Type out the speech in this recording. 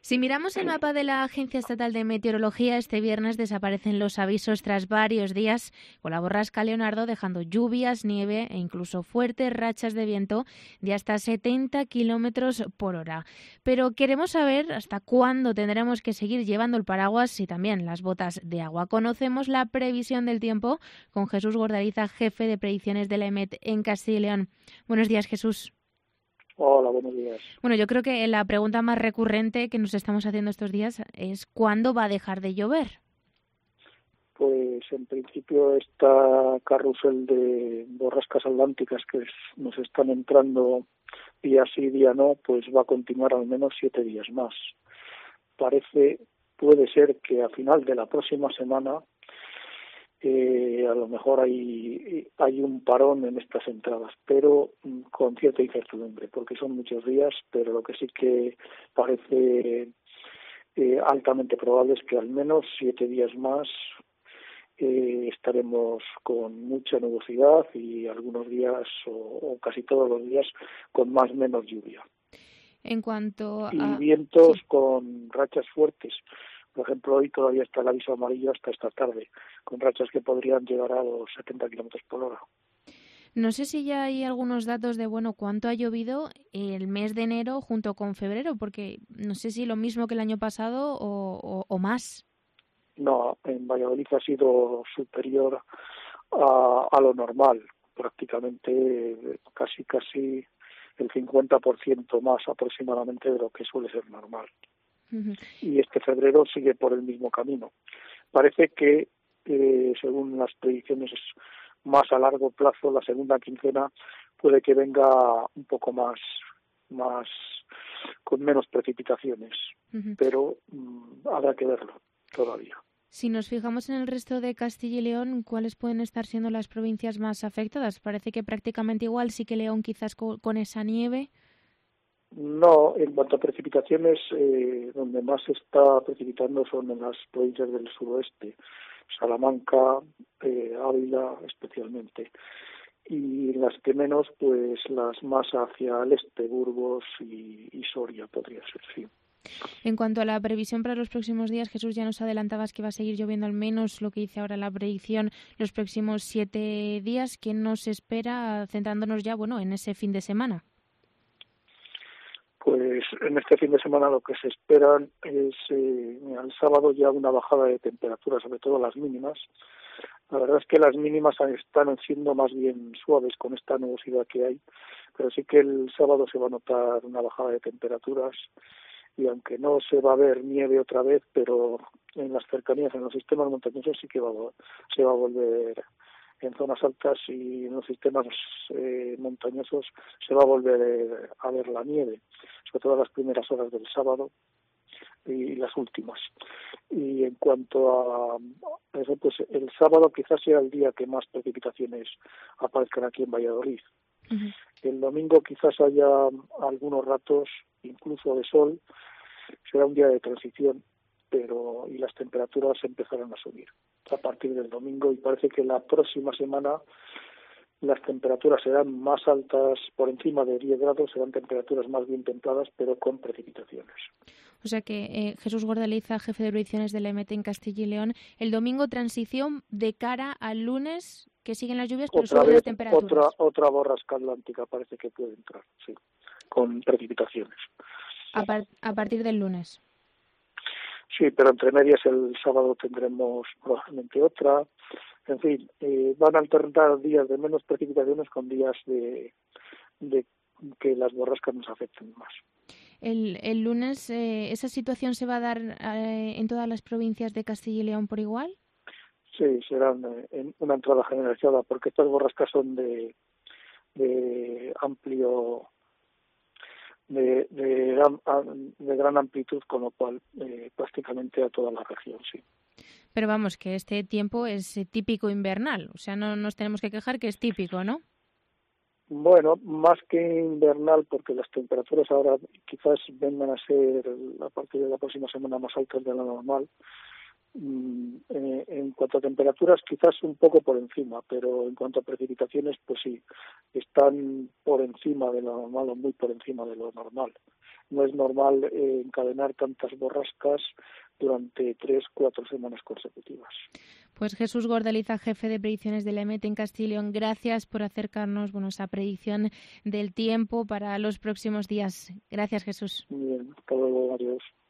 Si miramos el mapa de la Agencia Estatal de Meteorología, este viernes desaparecen los avisos tras varios días con la borrasca Leonardo, dejando lluvias, nieve e incluso fuertes rachas de viento de hasta 70 kilómetros por hora. Pero queremos saber hasta cuándo tendremos que seguir llevando el paraguas y también las botas de agua. Conocemos la previsión del tiempo con Jesús Gordaliza, jefe de predicciones de la EMET en Castilla y León. Buenos días, Jesús. Hola, buenos días. Bueno, yo creo que la pregunta más recurrente que nos estamos haciendo estos días es ¿cuándo va a dejar de llover? Pues en principio esta carrusel de borrascas atlánticas que nos están entrando día sí, día no, pues va a continuar al menos 7 días más. Puede ser que a final de la próxima semana a lo mejor hay un parón en estas entradas, pero con cierta incertidumbre, porque son muchos días, pero lo que sí que parece altamente probable es que al menos 7 días más estaremos con mucha nubosidad y algunos días o casi todos los días con más o menos lluvia. En cuanto a... Y vientos Sí. con rachas fuertes. Por ejemplo, hoy todavía está el aviso amarillo hasta esta tarde, con rachas que podrían llegar a los 70 kilómetros por hora. No sé si ya hay algunos datos de, bueno, cuánto ha llovido el mes de enero junto con febrero, porque no sé si lo mismo que el año pasado o más. No, en Valladolid ha sido superior a lo normal, prácticamente casi el 50% más aproximadamente de lo que suele ser normal. Uh-huh. Y este febrero sigue por el mismo camino. Parece que, según las predicciones más a largo plazo, la segunda quincena puede que venga un poco más con menos precipitaciones, Uh-huh. pero habrá que verlo todavía. Si nos fijamos en el resto de Castilla y León, ¿cuáles pueden estar siendo las provincias más afectadas? Parece que prácticamente igual, sí que León quizás con esa nieve. No, en cuanto a precipitaciones, donde más se está precipitando son en las provincias del suroeste, Salamanca, Ávila especialmente. Y las que menos, pues las más hacia el este, Burgos y Soria podría ser, sí. En cuanto a la previsión para los próximos días, Jesús, ya nos adelantabas que va a seguir lloviendo al menos lo que dice ahora la predicción los próximos 7 días. ¿Qué nos espera, centrándonos ya, bueno, en ese fin de semana? Pues en este fin de semana lo que se espera es el sábado ya una bajada de temperatura, sobre todo las mínimas. La verdad es que las mínimas están siendo más bien suaves con esta nubosidad que hay, pero sí que el sábado se va a notar una bajada de temperaturas y aunque no se va a ver nieve otra vez, pero en las cercanías, en los sistemas montañosos sí que se va a volver, en zonas altas y en los sistemas montañosos se va a volver a ver la nieve, sobre todo las primeras horas del sábado y las últimas. Y en cuanto a eso, pues el sábado quizás sea el día que más precipitaciones aparezcan aquí en Valladolid. Uh-huh. El domingo quizás haya algunos ratos incluso de sol, será un día de transición, y las temperaturas empezarán a subir a partir del domingo y parece que la próxima semana las temperaturas serán más altas, por encima de 10 grados, serán temperaturas más bien templadas, pero con precipitaciones. O sea que Jesús Gordaliza, jefe de predicciones de la EMET en Castilla y León, el domingo transición de cara al lunes, que siguen las lluvias, pero Otra suben las vez, temperaturas. otra borrasca atlántica parece que puede entrar, sí, con precipitaciones. A partir del lunes. Sí, pero entre medias el sábado tendremos probablemente otra. En fin, van a alternar días de menos precipitaciones con días de que las borrascas nos afecten más. El lunes, ¿esa situación se va a dar en todas las provincias de Castilla y León por igual? Sí, serán en una entrada generalizada, porque estas borrascas son de amplio, de gran amplitud, con lo cual prácticamente a toda la región, sí. Pero vamos, que este tiempo es típico invernal, o sea, no nos tenemos que quejar que es típico, ¿no? Bueno, más que invernal, porque las temperaturas ahora quizás vengan a ser a partir de la próxima semana más altas de lo normal, En cuanto a temperaturas, quizás un poco por encima, pero en cuanto a precipitaciones, pues sí, están por encima de lo normal o muy por encima de lo normal. No es normal encadenar tantas borrascas durante 3-4 semanas consecutivas. Pues Jesús Gordeliza, jefe de predicciones del EMET en Castilla y León, gracias por acercarnos esa predicción del tiempo para los próximos días. Gracias, Jesús. Muy bien, hasta luego, adiós.